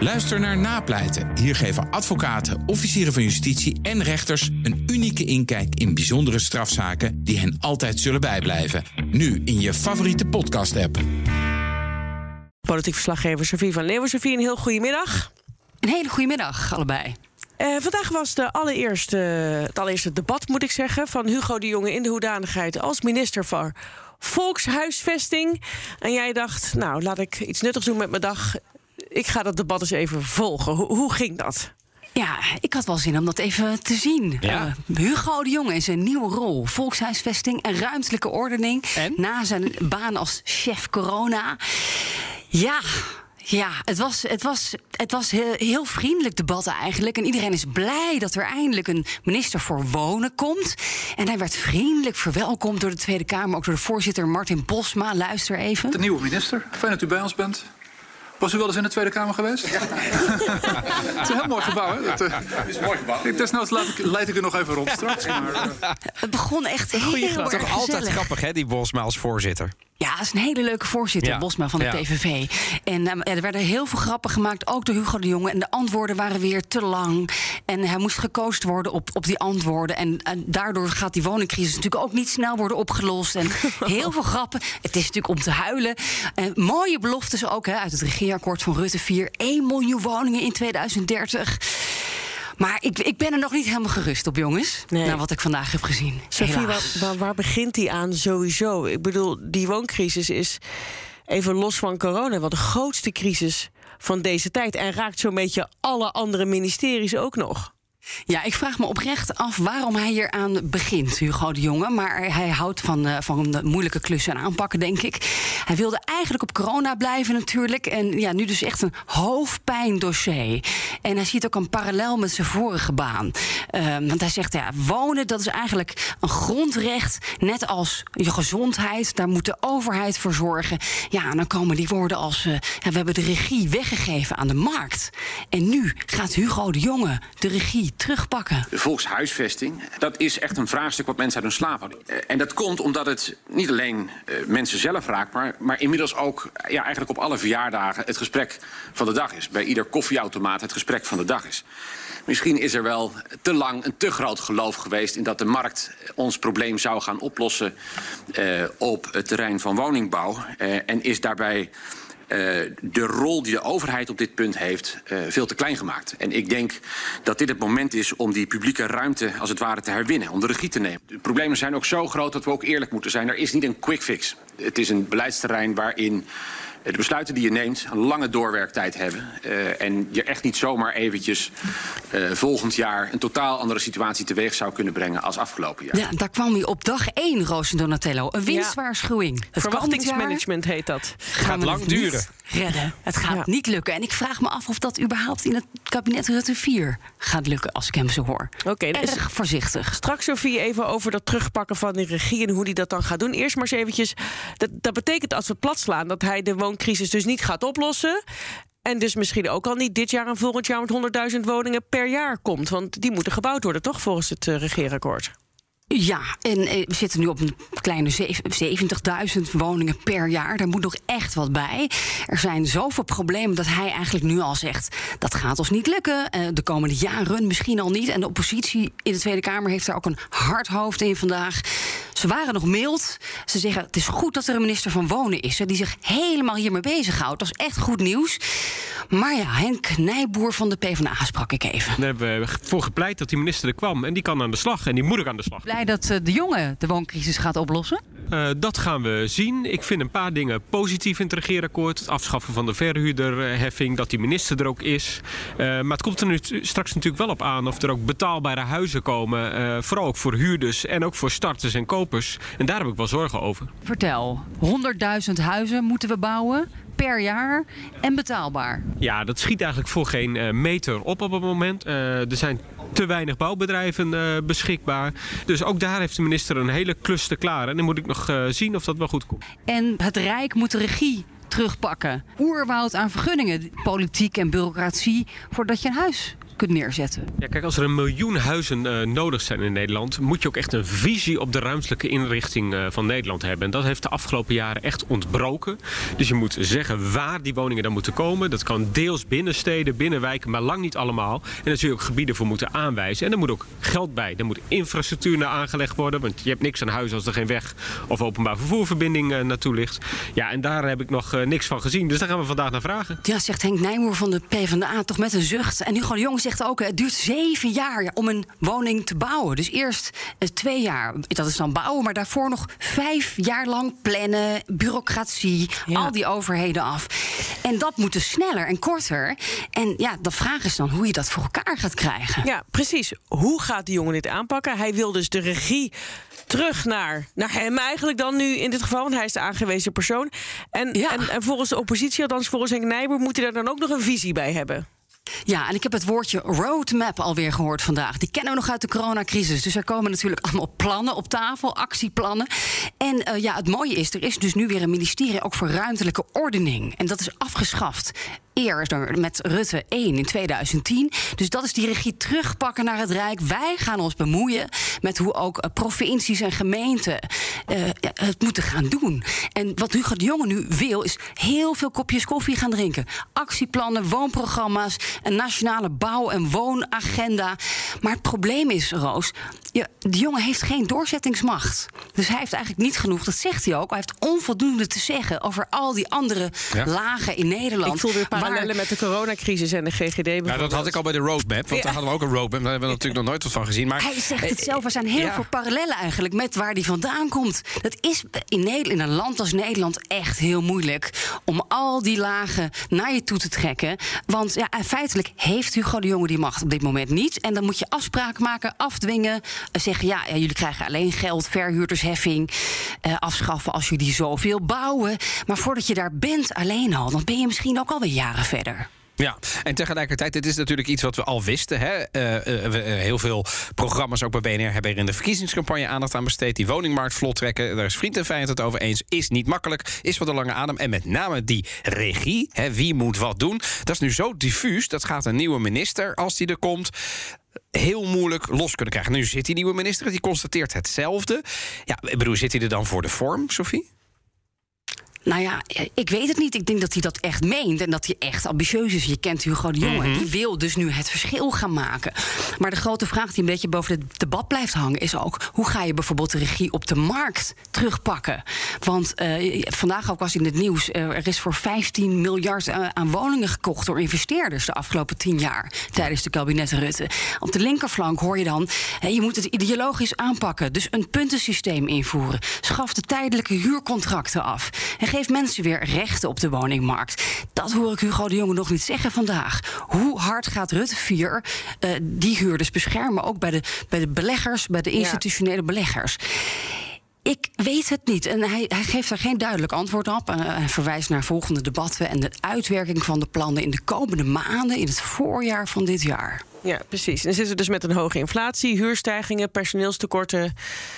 Luister naar Napleiten. Hier geven advocaten, officieren van justitie en rechters een unieke inkijk in bijzondere strafzaken die hen altijd zullen bijblijven. Nu in je favoriete podcast-app. Politiek verslaggever Sophie van Leeuwen. Sophie, een heel goedemiddag. Een hele goedemiddag, allebei. Vandaag was het allereerste debat, moet ik zeggen, van Hugo de Jonge in de hoedanigheid als minister voor Volkshuisvesting. En jij dacht, nou, laat ik iets nuttigs doen met mijn dag. Ik ga dat debat eens even volgen. Hoe ging dat? Ja, ik had wel zin om dat even te zien. Ja. Hugo de Jonge in zijn nieuwe rol. Volkshuisvesting en ruimtelijke ordening. En? Na zijn baan als chef corona. Ja, het was heel vriendelijk debat eigenlijk. En iedereen is blij dat er eindelijk een minister voor Wonen komt. En hij werd vriendelijk verwelkomd door de Tweede Kamer. Ook door de voorzitter Martin Bosma. Luister even. De nieuwe minister. Fijn dat u bij ons bent. Was u wel eens in de Tweede Kamer geweest? Ja. Het is een heel mooi gebouw, hè? Het is een mooi gebouw. Desnoods leid ik u nog even rond straks. Het begon echt heel erg Toch gezellig. altijd grappig, hè, die Bosma als voorzitter. Ja, dat is een hele leuke voorzitter, Ja. Bosma van de Ja. PVV. En er werden heel veel grappen gemaakt, ook door Hugo de Jonge. En de antwoorden waren weer te lang. En hij moest gekozen worden op die antwoorden. En daardoor gaat die woningcrisis natuurlijk ook niet snel worden opgelost. En heel veel grappen. Het is natuurlijk om te huilen. Mooie beloftes ook, hè, uit het regeerakkoord van Rutte 4. 1 miljoen woningen in 2030. Maar ik ben er nog niet helemaal gerust op, jongens. Nee. Na wat ik vandaag heb gezien. Sophie, Helaas. waar begint die aan sowieso? Ik bedoel, die wooncrisis is even los van corona wel de grootste crisis van deze tijd. En raakt zo'n beetje alle andere ministeries ook nog. Ja, ik vraag me oprecht af waarom hij hier aan begint, Hugo de Jonge. Maar hij houdt van de moeilijke klussen aanpakken, denk ik. Hij wilde eigenlijk op corona blijven natuurlijk. En ja, nu dus echt een hoofdpijndossier. En hij ziet ook een parallel met zijn vorige baan. Want hij zegt, ja, wonen, dat is eigenlijk een grondrecht. Net als je gezondheid, daar moet de overheid voor zorgen. Ja, en dan komen die woorden als we hebben de regie weggegeven aan de markt. En nu gaat Hugo de Jonge de regie terugpakken. De volkshuisvesting, dat is echt een vraagstuk wat mensen uit hun slaap hadden. En dat komt omdat het niet alleen mensen zelf raakt, maar inmiddels ook eigenlijk op alle verjaardagen het gesprek van de dag is. Bij ieder koffieautomaat het gesprek van de dag is. Misschien is er wel te lang een te groot geloof geweest in dat de markt ons probleem zou gaan oplossen op het terrein van woningbouw. En is daarbij de rol die de overheid op dit punt heeft veel te klein gemaakt. En ik denk dat dit het moment is om die publieke ruimte als het ware te herwinnen, om de regie te nemen. De problemen zijn ook zo groot dat we ook eerlijk moeten zijn. Er is niet een quick fix. Het is een beleidsterrein waarin de besluiten die je neemt een lange doorwerktijd hebben. En je echt niet zomaar eventjes volgend jaar een totaal andere situatie teweeg zou kunnen brengen als afgelopen jaar. Ja, daar kwam hij op dag 1, Roos en Donatello. Een winstwaarschuwing. Het Verwachtingsmanagement heet dat. Gaat lang duren. Redden. Het gaat niet lukken. En ik vraag me af of dat überhaupt in het kabinet Rutte 4 gaat lukken, als ik hem zo hoor. Oké, Erg voorzichtig. Straks, Sophie, even over dat terugpakken van de regie en hoe hij dat dan gaat doen. Eerst maar eens eventjes, dat betekent als we het plat slaan dat hij de wooncrisis dus niet gaat oplossen. En dus misschien ook al niet dit jaar en volgend jaar met 100.000 woningen per jaar komt. Want die moeten gebouwd worden, toch, volgens het regeerakkoord? Ja, en we zitten nu op een kleine 70.000 woningen per jaar. Daar moet nog echt wat bij. Er zijn zoveel problemen dat hij eigenlijk nu al zegt, dat gaat ons niet lukken. De komende jaren misschien al niet. En de oppositie in de Tweede Kamer heeft daar ook een hard hoofd in vandaag. Ze waren nog mild. Ze zeggen, het is goed dat er een minister van Wonen is, die zich helemaal hiermee bezighoudt. Dat is echt goed nieuws. Maar ja, Henk Nijboer van de PvdA sprak ik even. Daar hebben we voor gepleit dat die minister er kwam. En die kan aan de slag. En die moet ook aan de slag. Blij dat de Jonge de wooncrisis gaat oplossen? Dat gaan we zien. Ik vind een paar dingen positief in het regeerakkoord. Het afschaffen van de verhuurderheffing. Dat die minister er ook is. Maar het komt er nu straks natuurlijk wel op aan of er ook betaalbare huizen komen. Vooral ook voor huurders en ook voor starters en kopers. En daar heb ik wel zorgen over. Vertel, 100.000 huizen moeten we bouwen per jaar en betaalbaar. Ja, dat schiet eigenlijk voor geen meter op het moment. Er zijn te weinig bouwbedrijven beschikbaar. Dus ook daar heeft de minister een hele klus te klaren. En dan moet ik nog zien of dat wel goed komt. En het Rijk moet de regie terugpakken. Oerwoud aan vergunningen, politiek en bureaucratie, voordat je een huis kunt neerzetten. Ja, kijk, als er 1 miljoen huizen nodig zijn in Nederland, moet je ook echt een visie op de ruimtelijke inrichting van Nederland hebben. En dat heeft de afgelopen jaren echt ontbroken. Dus je moet zeggen waar die woningen dan moeten komen. Dat kan deels binnen steden, binnen wijken, maar lang niet allemaal. En daar zul je ook gebieden voor moeten aanwijzen. En er moet ook geld bij. Er moet infrastructuur naar aangelegd worden, want je hebt niks aan huis als er geen weg of openbaar vervoerverbinding naartoe ligt. Ja, en daar heb ik nog niks van gezien. Dus daar gaan we vandaag naar vragen. Ja, zegt Henk Nijboer van de PvdA toch met een zucht. En Hugo de Jonge zegt ook, het duurt 7 jaar om een woning te bouwen. Dus eerst 2 jaar, dat is dan bouwen, maar daarvoor nog 5 jaar lang plannen, bureaucratie, al die overheden af. En dat moet dus sneller en korter. En ja, de vraag is dan hoe je dat voor elkaar gaat krijgen. Ja, precies. Hoe gaat de jongen dit aanpakken? Hij wil dus de regie terug naar hem eigenlijk dan nu in dit geval, want hij is de aangewezen persoon. En volgens de oppositie, althans volgens Henk Nijboer, moet hij daar dan ook nog een visie bij hebben. Ja, en ik heb het woordje roadmap alweer gehoord vandaag. Die kennen we nog uit de coronacrisis. Dus er komen natuurlijk allemaal plannen op tafel, actieplannen. En het mooie is, er is dus nu weer een ministerie ook voor ruimtelijke ordening. En dat is afgeschaft. Eerder met Rutte 1 in 2010. Dus dat is die regie terugpakken naar het Rijk. Wij gaan ons bemoeien met hoe ook provincies en gemeenten het moeten gaan doen. En wat Hugo de Jonge nu wil, is heel veel kopjes koffie gaan drinken. Actieplannen, woonprogramma's, een nationale bouw- en woonagenda. Maar het probleem is, Roos, de Jonge heeft geen doorzettingsmacht. Dus hij heeft eigenlijk niet genoeg, dat zegt hij ook. Hij heeft onvoldoende te zeggen over al die andere lagen in Nederland. Ik voel weer parallellen met de coronacrisis en de GGD. Nou, dat had ik al bij de roadmap, want daar hadden we ook een roadmap. Daar hebben we natuurlijk nog nooit wat van gezien. Maar hij zegt het zelf, er zijn heel veel parallellen eigenlijk met waar die vandaan komt. Dat is in een land als Nederland echt heel moeilijk om al die lagen naar je toe te trekken. Want feitelijk heeft Hugo de Jonge die macht op dit moment niet. En dan moet je afspraken maken, afdwingen, zeggen jullie krijgen alleen geld, verhuurdersheffing, afschaffen als jullie zoveel bouwen. Maar voordat je daar bent alleen al, dan ben je misschien ook alweer jaren verder. Ja, en tegelijkertijd, dit is natuurlijk iets wat we al wisten. Hè? Heel veel programma's, ook bij BNR, hebben er in de verkiezingscampagne aandacht aan besteed. Die woningmarkt vlot trekken, daar is vriend en vijand het over eens. Is niet makkelijk, is wat een lange adem. En met name die regie, wie moet wat doen, dat is nu zo diffuus. Dat gaat een nieuwe minister, als die er komt, heel moeilijk los kunnen krijgen. Nu zit die nieuwe minister, die constateert hetzelfde. Ja, ik bedoel, zit hij er dan voor de vorm, Sophie? Nou ja, ik weet het niet. Ik denk dat hij dat echt meent en dat hij echt ambitieus is. Je kent Hugo de Jonge. Die wil dus nu het verschil gaan maken. Maar de grote vraag die een beetje boven het debat blijft hangen is ook, hoe ga je bijvoorbeeld de regie op de markt terugpakken? Want vandaag ook was in het nieuws, er is voor 15 miljard aan woningen gekocht door investeerders de afgelopen 10 jaar tijdens de kabinetten Rutte. Op de linkerflank hoor je dan, je moet het ideologisch aanpakken. Dus een puntensysteem invoeren. Schaf de tijdelijke huurcontracten af. En geef mensen weer rechten op de woningmarkt. Dat hoor ik Hugo de Jonge nog niet zeggen vandaag. Hoe hard gaat Rutte 4 die huurders beschermen? Ook bij de beleggers, bij de institutionele beleggers. Ik weet het niet. En hij geeft daar geen duidelijk antwoord op. Hij verwijst naar volgende debatten en de uitwerking van de plannen in de komende maanden, in het voorjaar van dit jaar. Ja, precies. En dan zitten we dus met een hoge inflatie, huurstijgingen, personeelstekorten,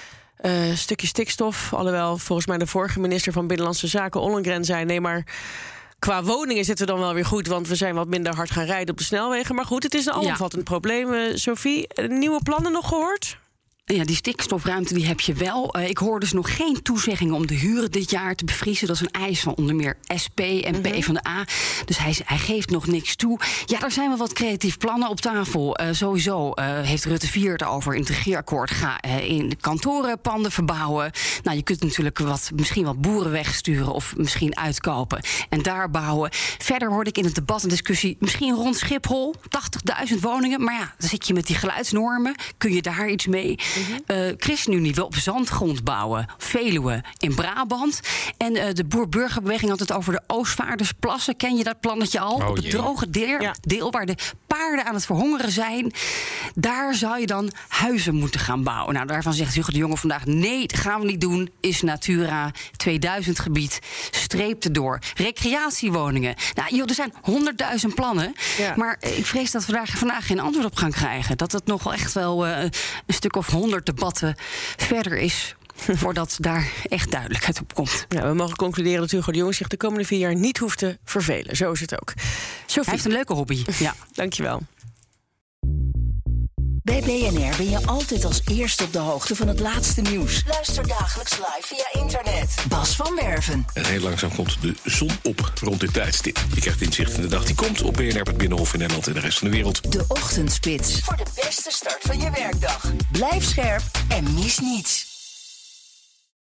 stukje stikstof. Alhoewel volgens mij de vorige minister van Binnenlandse Zaken, Ollongren, zei nee, maar qua woningen zitten we dan wel weer goed, want we zijn wat minder hard gaan rijden op de snelwegen. Maar goed, het is een alomvattend probleem. Sophie, nieuwe plannen nog gehoord? Ja, die stikstofruimte die heb je wel. Ik hoor dus nog geen toezeggingen om de huren dit jaar te bevriezen. Dat is een eis van onder meer SP en PvdA. Dus hij geeft nog niks toe. Ja, er zijn wel wat creatief plannen op tafel. Sowieso heeft Rutte 4 het over in het regeerakkoord. Ga in de kantorenpanden verbouwen. Nou, je kunt natuurlijk misschien wat boeren wegsturen of misschien uitkopen en daar bouwen. Verder hoorde ik in het debat een discussie, misschien rond Schiphol, 80.000 woningen. Maar ja, dan zit je met die geluidsnormen. Kun je daar iets mee? ChristenUnie wil op zandgrond bouwen. Veluwe in Brabant. En de boer-burgerbeweging had het over de Oostvaardersplassen. Ken je dat plannetje al? Op het droge deel waar de paarden aan het verhongeren zijn. Daar zou je dan huizen moeten gaan bouwen. Nou, daarvan zegt Hugo de Jonge vandaag, nee, dat gaan we niet doen. Is Natura 2000 gebied. Streep erdoor. Recreatiewoningen. Nou, joh, er zijn 100.000 plannen. Ja. Maar ik vrees dat we daar vandaag geen antwoord op gaan krijgen. Dat het nog wel echt wel een stuk of 100 debatten verder is voordat daar echt duidelijkheid op komt. Ja, we mogen concluderen dat Hugo de Jonge zich de komende 4 jaar niet hoeft te vervelen. Zo is het ook. Sophie. Hij heeft een leuke hobby. Ja, dankjewel. Bij BNR ben je altijd als eerste op de hoogte van het laatste nieuws. Luister dagelijks live via internet. Bas van Werven. En heel langzaam komt de zon op rond dit tijdstip. Je krijgt inzicht in de dag die komt op BNR, het Binnenhof in Nederland en de rest van de wereld. De Ochtendspits. Voor de beste start van je werkdag. Blijf scherp en mis niets.